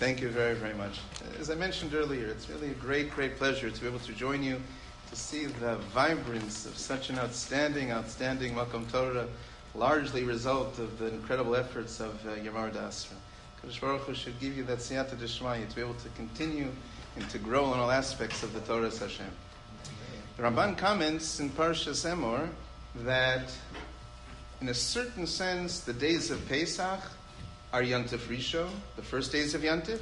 Thank you very, very much. As I mentioned earlier, it's really a great, great pleasure to be able to join you to see the vibrance of such an outstanding Makom Torah, largely result of the incredible efforts of Yamar Dasra. Kadosh Baruch Hu should give you that siyata d'shmaya to be able to continue and to grow in all aspects of the Torah Hashem. The Ramban comments in Parshas Emor that in a certain sense the days of Pesach are Yontif Rishon, the first days of Yontif.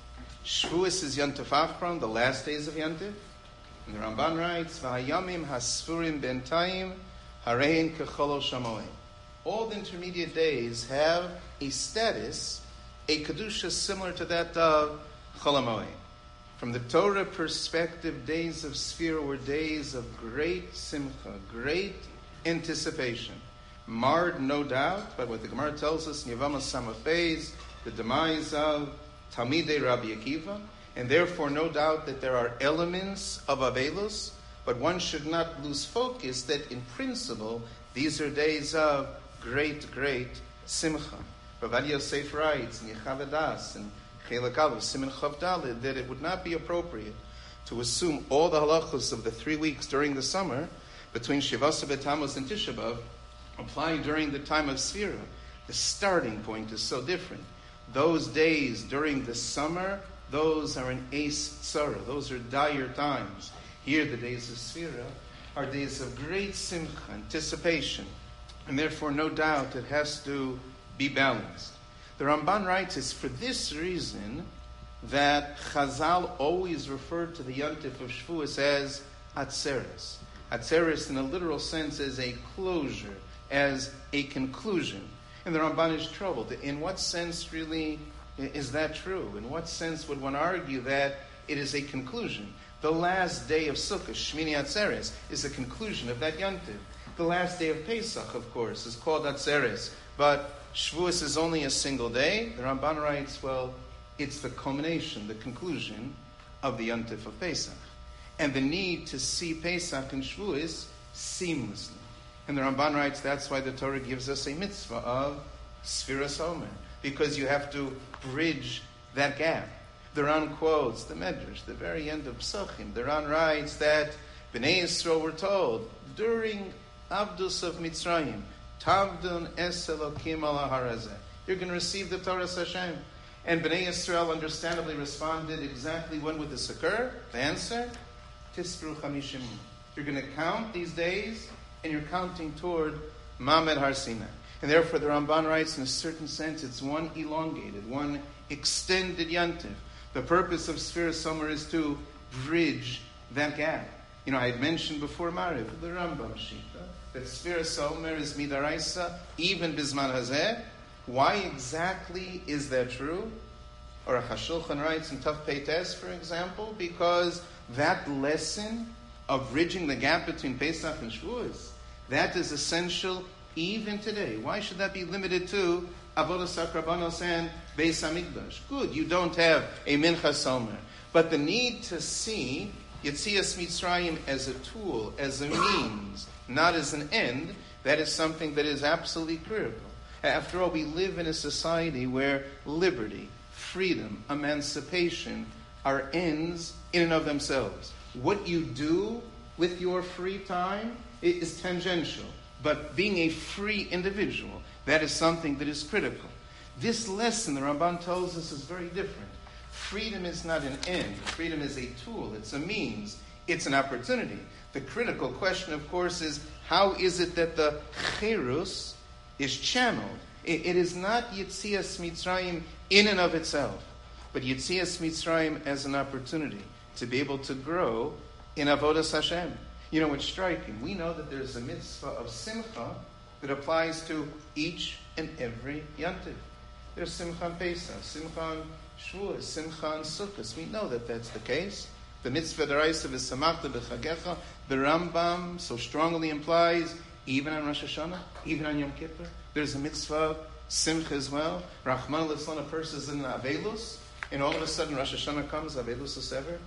Shavuos is Yontif Achron, the last days of Yontif. And the Ramban writes, V'hayamim hasfurim bentayim harein kechol shamoim. All the intermediate days have a status, a kedusha similar to that of Chol HaMoed. From the Torah perspective, days of Sfira were days of great simcha, great anticipation. Marred, no doubt, by what the Gemara tells us in Yevamos Samach Beis, the demise of Talmidei Rabbi Akiva, and therefore no doubt that there are elements of Avelus, but one should not lose focus that in principle these are days of great, great simcha. Rav Adi Yosef writes in Yechav Das and Chelek Aleph, Siman Chav Daled, that it would not be appropriate to assume all the halachos of the 3 weeks during the summer between Shivasa B'Tammuz and Tisha B'Av apply during the time of Sfira. The starting point is so different. Those days during the summer, those are an Eis Tzara. Those are dire times. Here, the days of Sfira are days of great simcha, anticipation, and therefore, no doubt, it has to be balanced. The Ramban writes, it's for this reason that Chazal always referred to the Yontif of Shavuos as Atzeres. Atzeres, in a literal sense, is a closure, as a conclusion. And the Ramban is troubled. In what sense, really, is that true? In what sense would one argue that it is a conclusion? The last day of Sukkot, Shmini Atzeres, is a conclusion of that Yontif. The last day of Pesach, of course, is called Atzeres. But Shavuos is only a single day. The Ramban writes, well, it's the culmination, the conclusion of the Yontif of Pesach. And the need to see Pesach and Shavuos seamlessly. And the Ramban writes, that's why the Torah gives us a mitzvah of Sfiras Omer, because you have to bridge that gap. The Ran quotes the Medrash, the very end of Psachim. The Ran writes that Bnei Yisrael were told during Avdus of Mitzrayim, Tavdun es Elokim ala harazeh. You're going to receive the Torah Hashem. And Bnei Yisrael understandably responded exactly when would this occur? The answer, Tisru Chamishim. You're going to count these days, and you're counting toward Mamed Har Sinai. And therefore the Ramban writes, in a certain sense, it's one elongated, one extended Yontif. The purpose of Sfira Somer is to bridge that gap. You know, I had mentioned before Mariv, the Rambam Shita, that Sfira Somer is Midaraisa, even Bizman Hazeh. Why exactly is that true? Or HaShulchan writes in Taf Peites, for example, because that lesson of bridging the gap between Pesach and Shavuos, that is essential even today. Why should that be limited to Avodas Akrabanos and Beis Hamikdash? Good, you don't have a Minchas Omer. But the need to see Yetzias Mitzrayim as a tool, as a means, not as an end, that is something that is absolutely critical. After all, we live in a society where liberty, freedom, emancipation are ends in and of themselves. What you do with your free time is tangential. But being a free individual, that is something that is critical. This lesson, the Ramban tells us, is very different. Freedom is not an end. Freedom is a tool. It's a means. It's an opportunity. The critical question, of course, is how is it that the cherus is channeled? It is not Yetzias Mitzrayim in and of itself, but Yetzias Mitzrayim as an opportunity to be able to grow in Avodas Hashem. You know, it's striking. We know that there's a mitzvah of simcha that applies to each and every Yontif. There's simcha on Pesach, simcha on Shavuos, simcha on Sukkot. We know that that's the case. The mitzvah d'oraisa is samachta b'chagecha. The Rambam so strongly implies even on Rosh Hashanah, even on Yom Kippur, there's a mitzvah of simcha as well. Rachmana litzlan, a person is in Avelus, and all of a sudden Rosh Hashanah comes, Avelus is ever.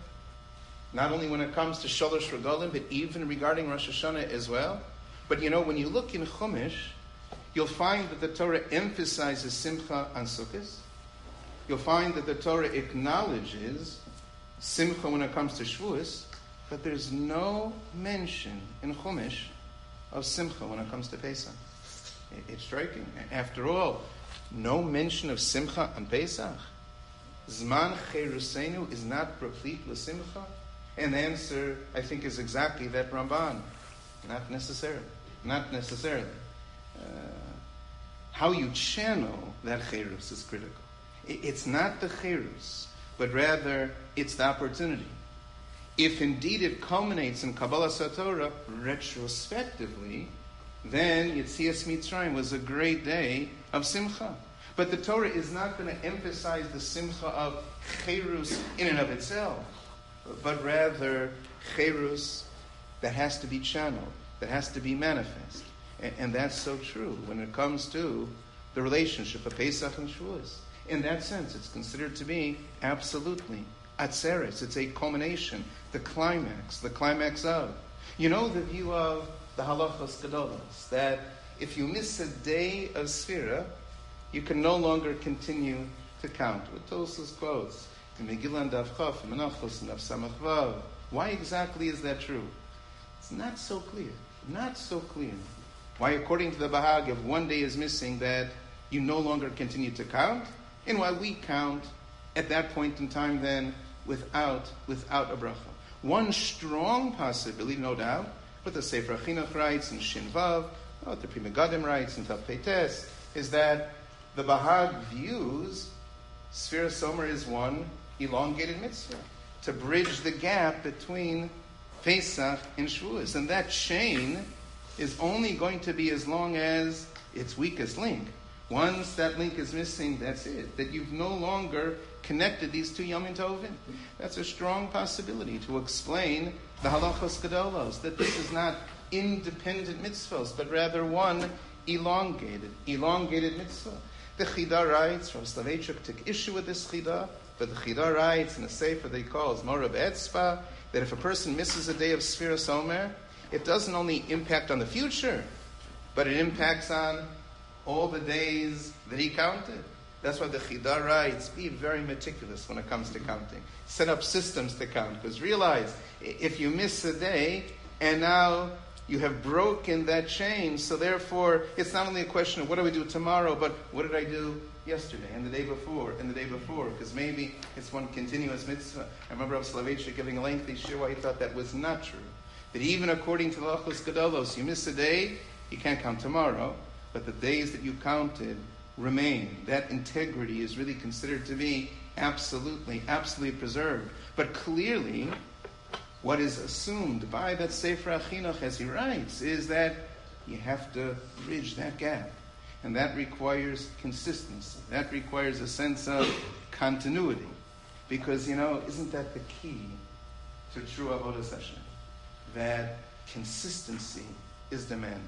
Not only when it comes to Shalosh Regalim, but even regarding Rosh Hashanah as well. But you know, when you look in Chumash, you'll find that the Torah emphasizes Simcha on Sukkot, you'll find that the Torah acknowledges Simcha when it comes to Shavuos, but there's no mention in Chumash of Simcha when it comes to Pesach. It's striking. After all, no mention of Simcha on Pesach. Zman Cherusenu is not replete with Simcha? And the answer, I think, is exactly that Ramban. Not necessarily. Not necessarily. How you channel that Cherus is critical. It's not the Cherus, but rather it's the opportunity. If indeed it culminates in Kabbalah Satorah retrospectively, then Yetzias Mitzrayim was a great day of Simcha. But the Torah is not going to emphasize the Simcha of Cherus in and of itself, but rather Cherus that has to be channeled, that has to be manifest. And that's so true when it comes to the relationship of Pesach and Shavuos. In that sense, it's considered to be absolutely Atzeres. It's a culmination, the climax of. You know the view of the Halachos Gedolos, that if you miss a day of Sfira, you can no longer continue to count. What Tosfos quotes in Megillah and Daf Chaf, in Menachos and Daf Samach Vav. Why exactly is that true? It's not so clear. Not so clear. Why, according to the Bahag, if one day is missing, that you no longer continue to count, and why we count at that point in time then without a bracha. One strong possibility, no doubt, what the Sefer Chinuch writes in Shin Vav, what the Pri Megadim writes in Tav Peites, is that the Bahag views Sfiras Omer is one elongated mitzvah to bridge the gap between Pesach and Shavuos. And that chain is only going to be as long as its weakest link. Once that link is missing, that's it. That you've no longer connected these two Yom Tovim. That's a strong possibility to explain the Halachos Gedolos, that this is not independent mitzvahs, but rather one elongated mitzvah. The Chida writes, Rav Soloveitchik took issue with this Chida, but the Chida writes in a sefer they call Moreh Be'etzpa, that if a person misses a day of Sfiras Omer, it doesn't only impact on the future, but it impacts on all the days that he counted. That's why the Chida writes, be very meticulous when it comes to counting. Set up systems to count, because realize, if you miss a day, and now you have broken that chain, so therefore, it's not only a question of what do we do tomorrow, but what did I do yesterday, and the day before, because maybe it's one continuous mitzvah. I remember Rav Soloveitchik giving a lengthy shir why he thought that was not true. That even according to the Halachos Gedolos, you miss a day, you can't count tomorrow, but the days that you counted remain. That integrity is really considered to be absolutely preserved. But clearly, what is assumed by that Sefer HaChinuch, as he writes, is that you have to bridge that gap. And that requires consistency. That requires a sense of continuity. Because, isn't that the key to true Avodas Hashem? That consistency is demanded.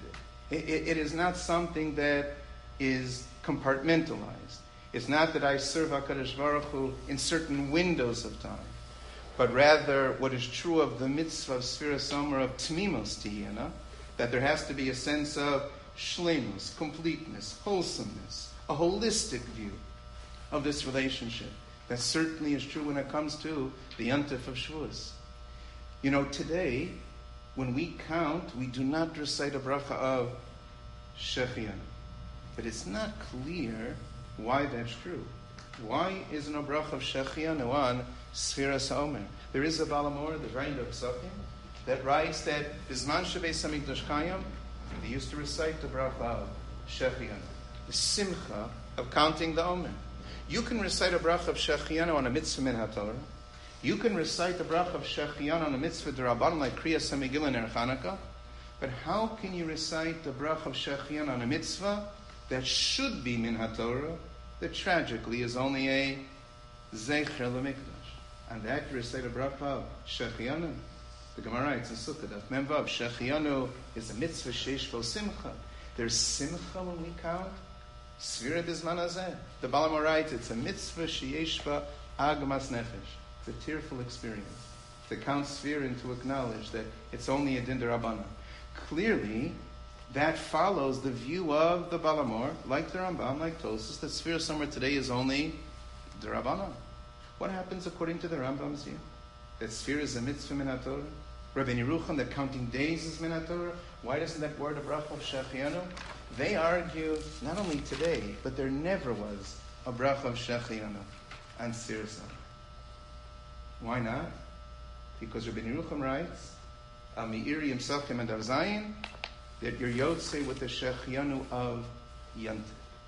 It is not something that is compartmentalized. It's not that I serve HaKadosh Baruch Hu in certain windows of time, but rather what is true of the mitzvah of Sfiras Omer of Tmimos Tihiyana, that there has to be a sense of shleimus, completeness, wholesomeness, a holistic view of this relationship. That certainly is true when it comes to the Yontif of Shavuos. Today, when we count, we do not recite a bracha of Shechianu. But it's not clear why that's true. Why isn't a bracha of Shechianu on Sfiras Omer? There is a Balamor, the Rein of Psachim, that writes that Bizman Shebeis HaMikdash Chayam, they used to recite the bracha of Shechianu, the simcha of counting the Omer. You can recite a bracha of Shechianu on a mitzvah min HaTorah. You can recite the bracha of Shechianu on a mitzvah d'Rabbanan like Kriyas HaMegillah Ner Chanukah. But how can you recite the bracha of Shechianu on a mitzvah that should be min HaTorah, that tragically is only a Zecher L'Mikdash? And that you recite a bracha of Shechianu. The Gemara writes in Sukkah, Daf Mem Vav, Shechianu is a mitzvah sheish bo simcha. There's simcha when we count. Sfira bizman hazeh. The Balamor writes, it's a mitzvah sheish bo agmas nefesh. It's a tearful experience to count Sfira and to acknowledge that it's only a din d'Rabbanan. Clearly, that follows the view of the Balamor, like the Rambam, like Tosfos, that Sfiras Omer today is only D'Rabbanan. What happens according to the Rambam's view? That Sfira is a mitzvah min HaTorah? Rabbi Yerucham, that counting days is min HaTorah? Why doesn't that word of bracha of Shechianu? They argue, not only today, but there never was a bracha of Shechianu on Sfira Samach. Why not? Because Rabbi Yerucham writes, Al Meiri Yimsachim and Avzayin, that you're Yotze with the Shechianu of Yantif.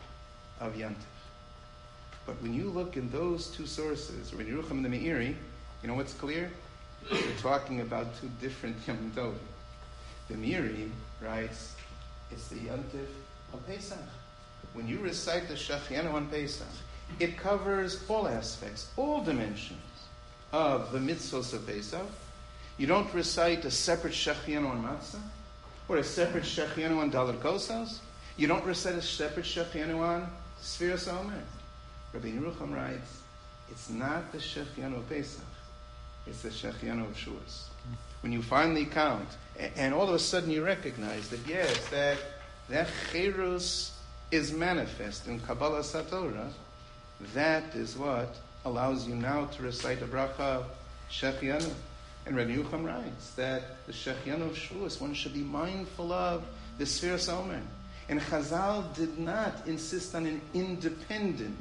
But when you look in those two sources, Rabbi Yerucham and the Meiri, you know what's clear? We're talking about two different Yom Tovim. The Meiri writes, it's the Yantif of Pesach. When you recite the Shechianu on Pesach, it covers all aspects, all dimensions of the mitzvos of Pesach. You don't recite a separate Shechianu on Matzah, or a separate Shechianu on Dalar Kosas. You don't recite a separate Shechianu on Sfiras Omer. Rabbi Yerucham writes, it's not the Shechianu of Pesach, it's the Shechianu of Shavuos. When you finally count, and all of a sudden you recognize that yes, that Cherus is manifest in Kabbalah Satorah, that is what allows you now to recite a bracha of Shechianu. And Rabbi Yerucham writes that the Shechianu of Shavuos, one should be mindful of the Sfiras Omer. And Chazal did not insist on an independent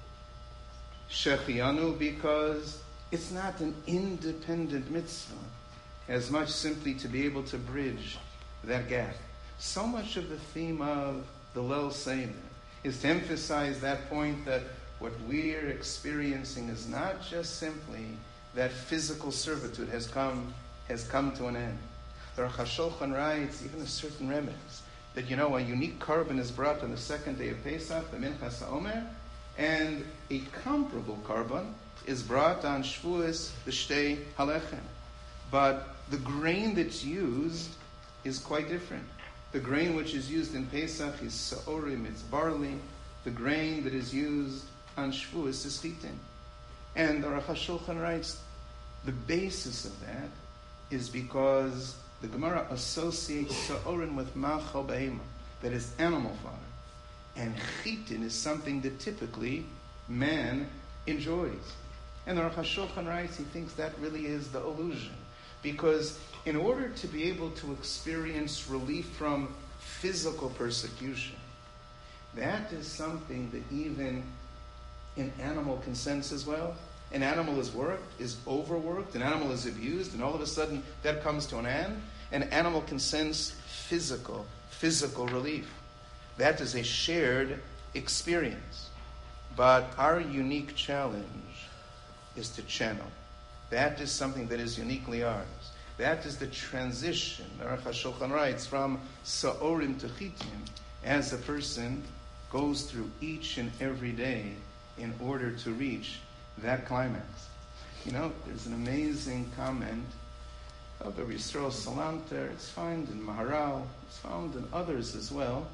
Shechianu because it's not an independent mitzvah, as much simply to be able to bridge that gap. So much of the theme of the Leil Seder is to emphasize that point that what we're experiencing is not just simply that physical servitude has come to an end. The Aruch HaShulchan writes, even a certain remez, that a unique carbon is brought on the second day of Pesach, the Minchas HaOmer, and a comparable carbon is brought on Shavuos, the Shtei Halechem. But the grain that's used is quite different. The grain which is used in Pesach is Sa'orim, it's barley. The grain that is used on Shavuos is Chitin. And the Aruch HaShulchan writes, the basis of that is because the Gemara associates Sa'orim with Machal Behema, that is animal fodder. And Chitin is something that typically man enjoys. And the Aruch HaShulchan writes, he thinks that really is the illusion. Because in order to be able to experience relief from physical persecution, that is something that even an animal can sense as well. An animal is worked, is overworked, an animal is abused, and all of a sudden that comes to an end. An animal can sense physical relief. That is a shared experience. But our unique challenge is to channel. That is something that is uniquely ours. That is the transition, the Aruch HaShulchan writes, from Sa'orim to Chitim, as a person goes through each and every day in order to reach that climax. There's an amazing comment of the Yisrael Salanter. It's found in Maharal. It's found in others as well.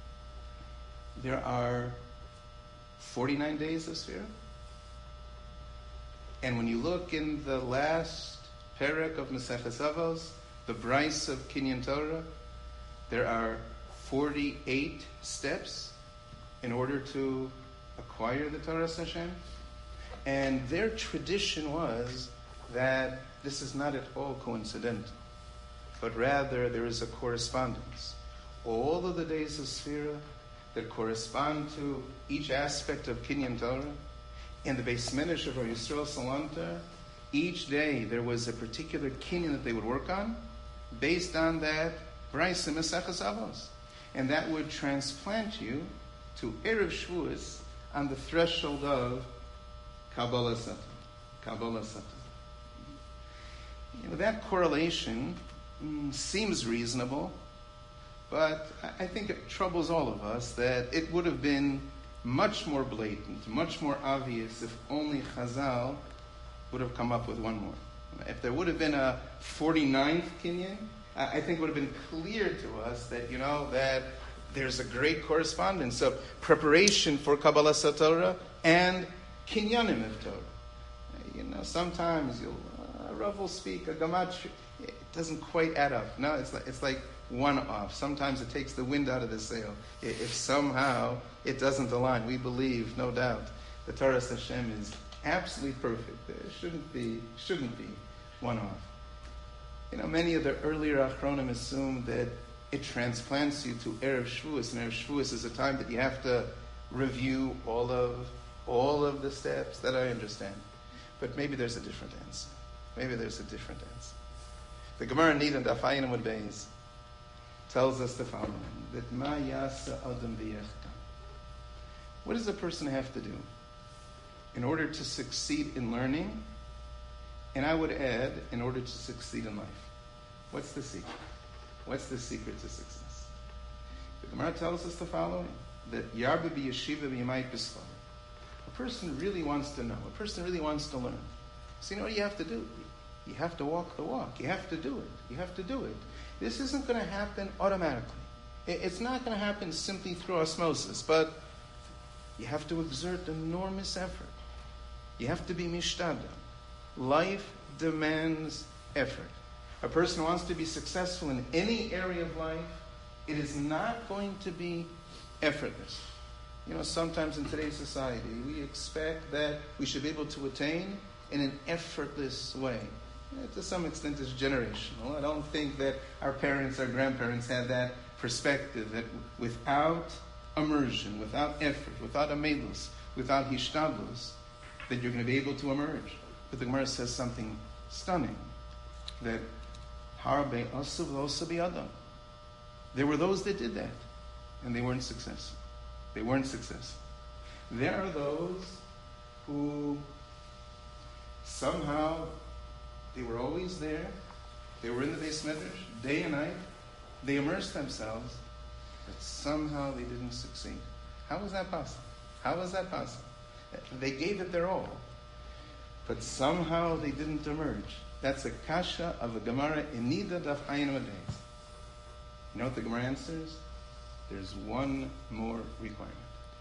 There are 49 days of Sfira. And when you look in the last perek of Maseches Avos, the Brais of Kinyan Torah, there are 48 steps in order to acquire the Torah Hashem. And their tradition was that this is not at all coincidental, but rather there is a correspondence. All of the days of Sfira that correspond to each aspect of Kinyan Torah, in the Beis Medrash of Yisrael Salanter, each day there was a particular kinyan that they would work on, based on that Brais in Maseches Avos. And that would transplant you to Erev Shavuos on the threshold of Kabbalah Satan. That correlation seems reasonable, but I think it troubles all of us that it would have been much more blatant, much more obvious if only Chazal would have come up with one more. If there would have been a 49th kinyan, I think it would have been clear to us that, that there's a great correspondence of preparation for Kabbalah Satorah and kinyanim of Torah. Sometimes a Rav will speak, a Gematria, it doesn't quite add up. No, it's like one off. Sometimes it takes the wind out of the sail. If somehow it doesn't align, we believe, no doubt, The Torah Hashem is absolutely perfect. There shouldn't be one off. You know, many of the earlier Achronim assumed that it transplants you to Erev Shavuos, and Erev Shavuos is a time that you have to review all of the steps. That I understand. But maybe there's a different answer. The Gemara Nidon Daf Ayin Amud Beis tells us the following, that Ma Yasa Adam V'Yechta. What does a person have to do in order to succeed in learning? And I would add, in order to succeed in life. What's the secret? What's the secret to success? The Gemara tells us the following, that Yarba B'Yeshiva B'Yamayit B'Slam. A person really wants to know. A person really wants to learn. So you know what you have to do? You have to walk the walk. You have to do it. This isn't going to happen automatically. It's not going to happen simply through osmosis, but you have to exert enormous effort. You have to be mishtada. Life demands effort. A person wants to be successful in any area of life, it is not going to be effortless. You know, sometimes in today's society, we expect that we should be able to attain in an effortless way. To some extent, it's generational. I don't think that our parents, our grandparents had that perspective that without immersion, without effort, without amelus, without hishtadlus, that you're going to be able to emerge. But the Gemara says something stunning, that harbe asav losa biyadam. There were those that did that, and they weren't successful. There are those who somehow they were always there. They were in the Beis Medrash day and night. They immersed themselves, but somehow they didn't succeed. How was that possible? They gave it their all, but somehow they didn't emerge. That's a kasha of a Gemara in Nida Daf Ayin Amud Beis. You know what the Gemara answers? There's one more requirement.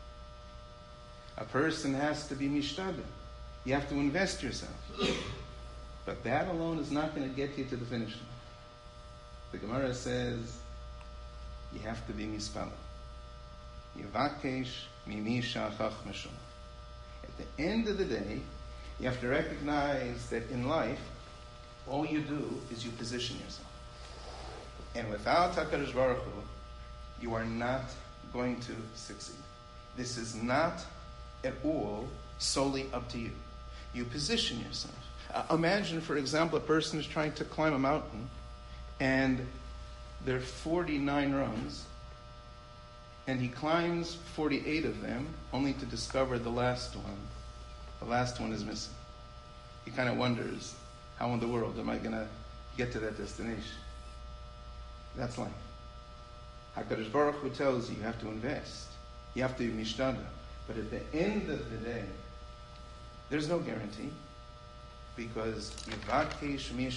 A person has to be mishtada. You have to invest yourself. But that alone is not going to get you to the finish line. The Gemara says you have to be mispala. Yivakesh mimi shachach meshul. At the end of the day, you have to recognize that in life, all you do is you position yourself. And without HaKadosh Baruch Hu, you are not going to succeed. This is not at all solely up to you. You position yourself. Imagine, for example, a person is trying to climb a mountain, and there are 49 rungs, and he climbs 48 of them, only to discover the last one. The last one is missing. He kind of wonders, how in the world am I going to get to that destination? That's life. HaKadosh Baruch Hu tells you have to invest. You have to be mishtada. But at the end of the day, there's no guarantee, because you have to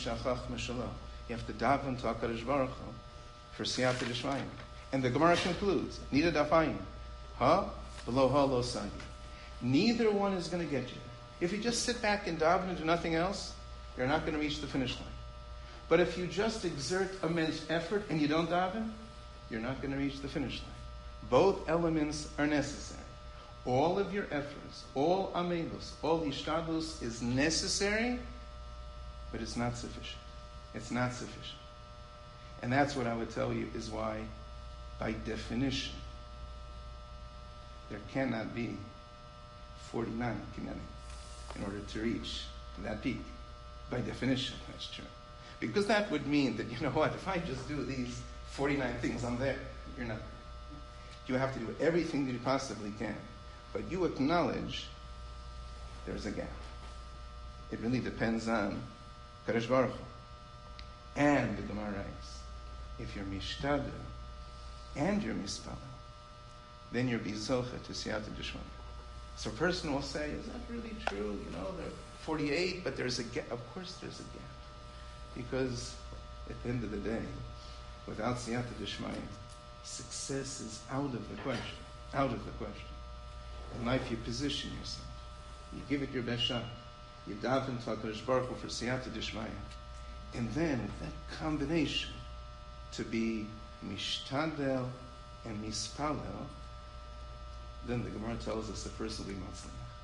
daven to HaKadosh Baruch Hu for siyata d'shmayim. And the Gemara concludes, Nida Daf Ayin, ha v'lo ha lo sagi. Neither one is going to get you. If you just sit back and daven and do nothing else, you're not going to reach the finish line. But if you just exert immense effort and you don't daven, you're not going to reach the finish line. Both elements are necessary. All of your efforts, all amelus, all ishtadlus is necessary, but it's not sufficient. It's not sufficient. And that's what I would tell you is why, by definition, there cannot be 49 kinyanim in order to reach that peak. By definition, that's true. Because that would mean that, you know what, if I just do these 49 things, I'm there. You're not. You have to do everything that you possibly can. But you acknowledge there's a gap. It really depends on Kadosh Baruch Hu. And the Gemara writes, if you're mishtada and you're mispala, then you're bizocha to siyata d'shmayim. So a person will say, is that really true? You know, there are 48, but there's a gap. Of course there's a gap. Because at the end of the day, without siyata d'shmayim, success is out of the question. Out of the question. In life, you position yourself. You give it your best shot. You daven to HaKadosh Baruch Hu for siyata d'shmayim. And then, with that combination, to be mishtadel and mispalel, then the Gemara tells us the person will be matzliach.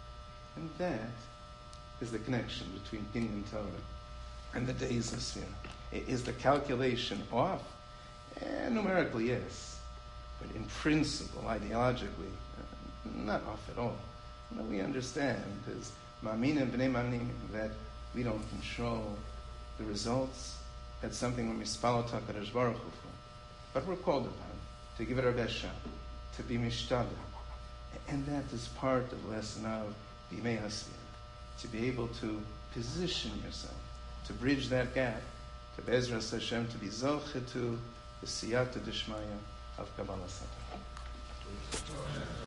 And that is the connection between Pinyan Torah and the days of Sfira. Is the calculation off? Numerically, yes. But in principle, ideologically, not off at all. No, we understand, as Ma'aminim B'nei Ma'aminim, that we don't control the results. That's something when we spell HaKadosh Baruch Hu for. But we're called upon to give it our best shot, to be mishtadel. And that is part of the lesson of Bimei HaSfira, to be able to position yourself, to bridge that gap, to Be'ezras Hashem, to be zoche to the siyata d'shmaya of Kabbalah Satara.